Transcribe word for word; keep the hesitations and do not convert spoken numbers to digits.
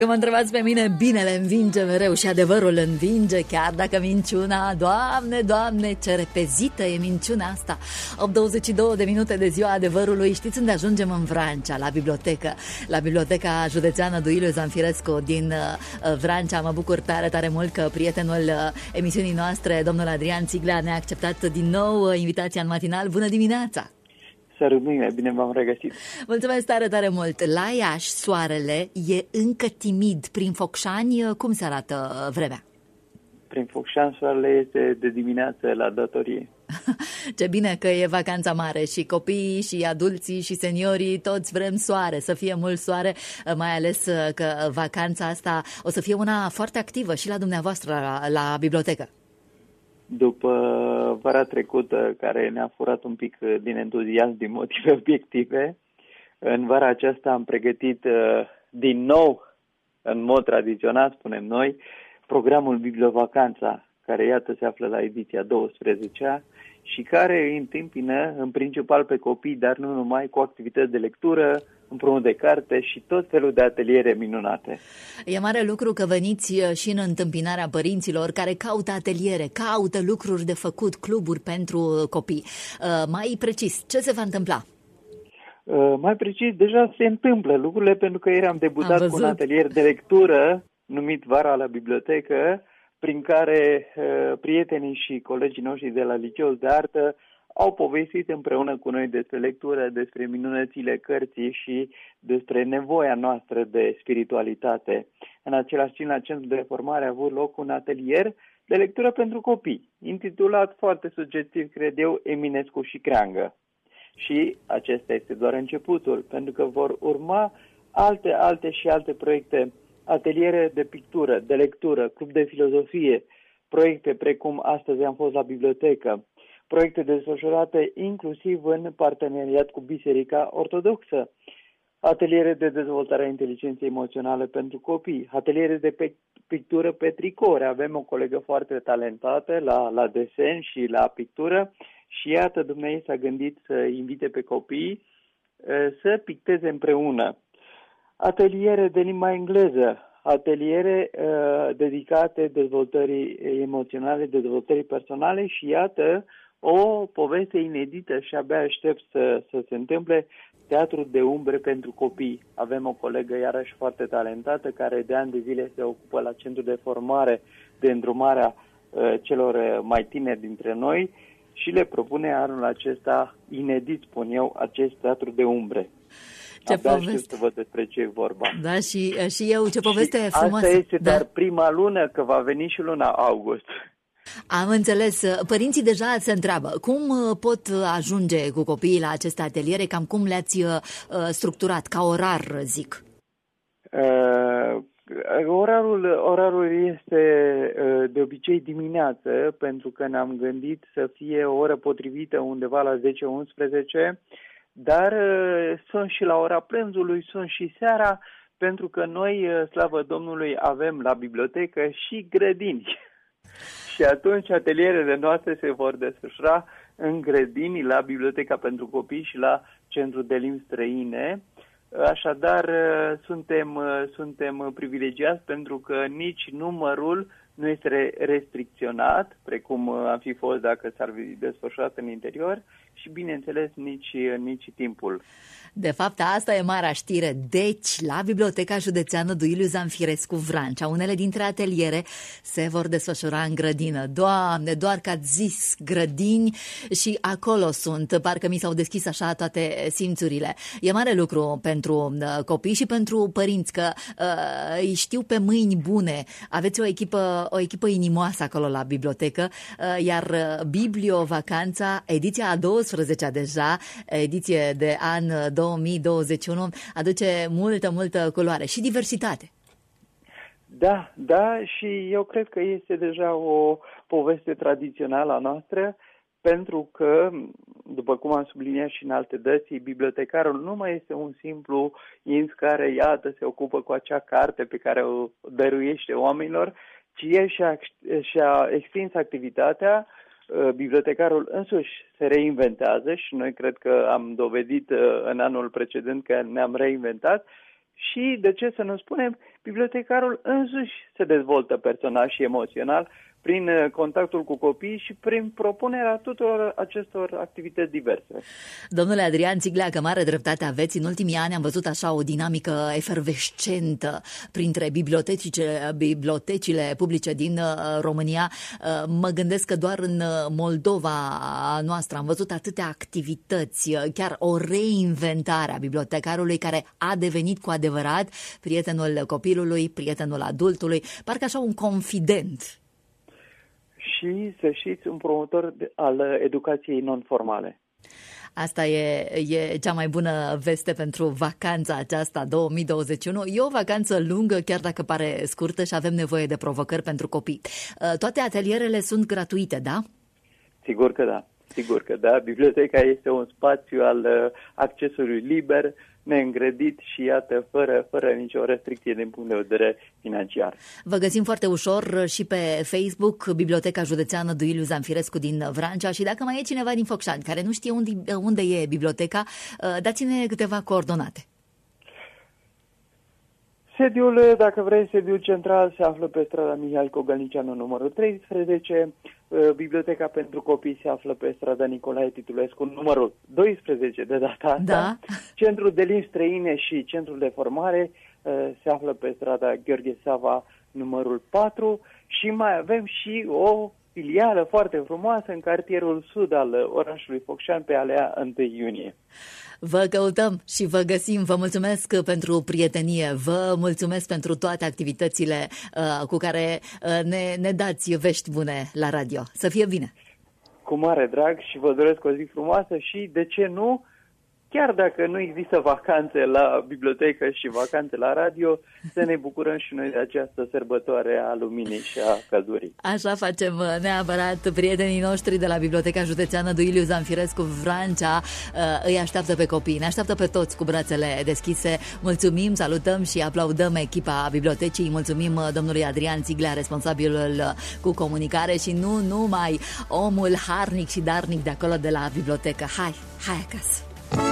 Că mă întrebați pe mine, binele învinge mereu și adevărul învinge, chiar dacă minciuna, Doamne, Doamne, ce repezită e minciuna asta. opt douăzeci și două de minute de ziua adevărului. Știți unde ajungem? În Vrancea, la bibliotecă, la Biblioteca Județeană Duiliu Zanfirescu din uh, Vrancea. Mă bucur tare, tare mult că prietenul uh, emisiunii noastre, domnul Adrian Țiglea, ne-a acceptat din nou uh, invitația în matinal. Bună dimineața! Sărut mâine, bine v-am regăsit. Mulțumesc tare, tare mult. La Iași, soarele e încă timid. Prin Focșani, cum se arată vremea? Prin Focșani, soarele este de dimineață la datorie. Ce bine că e vacanța mare și copiii și adulții și seniorii, toți vrem soare, să fie mult soare, mai ales că vacanța asta o să fie una foarte activă și la dumneavoastră la, la bibliotecă. După vara trecută, care ne-a furat un pic din entuziasm din motive obiective, în vara aceasta am pregătit din nou, în mod tradițional, spunem noi, programul Bibliovacanța, care iată se află la ediția a douăsprezecea și care îi întâmpină în principal pe copii, dar nu numai, cu activități de lectură, împrumut de carte și tot felul de ateliere minunate. E mare lucru că veniți și în întâmpinarea părinților care caută ateliere, caută lucruri de făcut, cluburi pentru copii. Mai precis, ce se va întâmpla? Mai precis, deja se întâmplă lucrurile, pentru că ieri am debutat am cu un atelier de lectură numit Vara la Bibliotecă, prin care uh, prietenii și colegii noștri de la Liceul de Artă au povestit împreună cu noi despre lectură, despre minunățile cărții și despre nevoia noastră de spiritualitate. În același timp, la Centrul de Formare a avut loc un atelier de lectură pentru copii, intitulat foarte sugestiv, cred eu, Eminescu și Creangă. Și acesta este doar începutul, pentru că vor urma alte, alte și alte proiecte, ateliere de pictură, de lectură, club de filozofie, proiecte precum astăzi am fost la bibliotecă, proiecte desfășurate inclusiv în parteneriat cu Biserica Ortodoxă, ateliere de dezvoltare a inteligenței emoționale pentru copii, ateliere de pe, pictură pe tricouri. Avem o colegă foarte talentată la, la desen și la pictură și iată, dumneavoastră s-a gândit să invite pe copii să picteze împreună. Ateliere de limba engleză, ateliere uh, dedicate dezvoltării emoționale, dezvoltării personale și iată o poveste inedită și abia aștept să, să se întâmple, teatru de umbre pentru copii. Avem o colegă iarăși foarte talentată care de ani de zile se ocupă la Centrul de Formare de îndrumarea uh, celor mai tineri dintre noi și le propune anul acesta, inedit spun eu, acest teatru de umbre. Ce abia poveste. Știu să văd despre ce e vorba. Da, și, și eu, ce poveste și frumoasă. Asta este da. Dar prima lună, că va veni și luna august. Am înțeles. Părinții deja se întreabă cum pot ajunge cu copiii la aceste ateliere, cam cum le-ați uh, structurat, ca orar, zic. Uh, orarul, orarul este uh, de obicei dimineață, pentru că ne-am gândit să fie o oră potrivită undeva la zece unsprezece, dar uh, sunt și la ora prânzului, sunt și seara, pentru că noi, uh, slavă Domnului, avem la bibliotecă și grădini. Și atunci atelierele noastre se vor desfășura în grădini, la Biblioteca pentru Copii și la Centrul de Limbi Străine. Așadar, uh, suntem, uh, suntem privilegiați pentru că nici numărul nu este restricționat, precum am fi fost dacă s-ar fi desfășurat în interior, și, bineînțeles, nici, nici timpul. De fapt, asta e marea știre. Deci, la Biblioteca Județeană Duiliu Zanfirescu Vrancea, unele dintre ateliere se vor desfășura în grădină. Doamne, doar că ați zis grădini și acolo sunt. Parcă mi s-au deschis așa toate simțurile. E mare lucru pentru uh, copii și pentru părinți, că uh, îi știu pe mâini bune. Aveți o echipă, o echipă inimoasă acolo la bibliotecă, uh, iar Bibliovacanța, ediția a douăsprezecea deja, ediție de an două mii douăzeci și unu, aduce multă, multă culoare și diversitate. Da, da, și eu cred că este deja o poveste tradițională a noastră, pentru că, după cum am subliniat și în alte dăți, bibliotecarul nu mai este un simplu ins care, iată, se ocupă cu acea carte pe care o dăruiește oamenilor, ci el și-a, și-a extins activitatea. Bibliotecarul însuși se reinventează și noi cred că am dovedit în anul precedent că ne-am reinventat și, de ce să nu spunem, bibliotecarul însuși se dezvoltă personal și emoțional prin contactul cu copiii și prin propunerea tuturor acestor activități diverse. Domnule Adrian Țiglea, că mare dreptate aveți. În ultimii ani am văzut așa o dinamică efervescentă printre bibliotecile, bibliotecile publice din România. Mă gândesc că doar în Moldova noastră am văzut atâtea activități, chiar o reinventare a bibliotecarului care a devenit cu adevărat prietenul copilului, prietenul adultului, parcă așa un confident. Și, să știți, un promotor al educației non-formale. Asta e, e cea mai bună veste pentru vacanța aceasta două mii douăzeci și unu. E o vacanță lungă, chiar dacă pare scurtă, și avem nevoie de provocări pentru copii. Toate atelierele sunt gratuite, da? Sigur că da. Sigur că da. Biblioteca este un spațiu al accesului liber, neîngrădit și, iată, fără, fără nicio restricție din punct de vedere financiar. Vă găsim foarte ușor și pe Facebook, Biblioteca Județeană Duiliu Zanfirescu din Vrancea, și dacă mai e cineva din Focșani care nu știe unde, unde e biblioteca, dați-ne câteva coordonate. Sediul, dacă vrei, sediul central se află pe strada Mihai Cogălnicianu numărul treisprezece, Biblioteca pentru copii se află pe strada Nicolae Titulescu numărul doisprezece de data asta, da. Centrul de limbi străine și Centrul de formare se află pe strada Gheorghe Sava numărul patru și mai avem și o filială foarte frumoasă în cartierul sud al orașului Focșani pe alea întâi iunie. Vă căutăm și vă găsim. Vă mulțumesc pentru prietenie, vă mulțumesc pentru toate activitățile uh, cu care uh, ne, ne dați vești bune la radio. Să fie bine! Cu mare drag și vă doresc o zi frumoasă și, de ce nu, chiar dacă nu există vacanțe la bibliotecă și vacanțe la radio, să ne bucurăm și noi de această sărbătoare a luminii și a căldurii. Așa facem neapărat. Prietenii noștri de la Biblioteca Județeană Duiliu Zanfirescu Vrancea îi așteaptă pe copii, ne așteaptă pe toți cu brațele deschise. Mulțumim, salutăm și aplaudăm echipa bibliotecii. Mulțumim domnului Adrian Țiglea, responsabilul cu comunicare, și nu numai, omul harnic și darnic de acolo de la bibliotecă. Hai, hai acasă!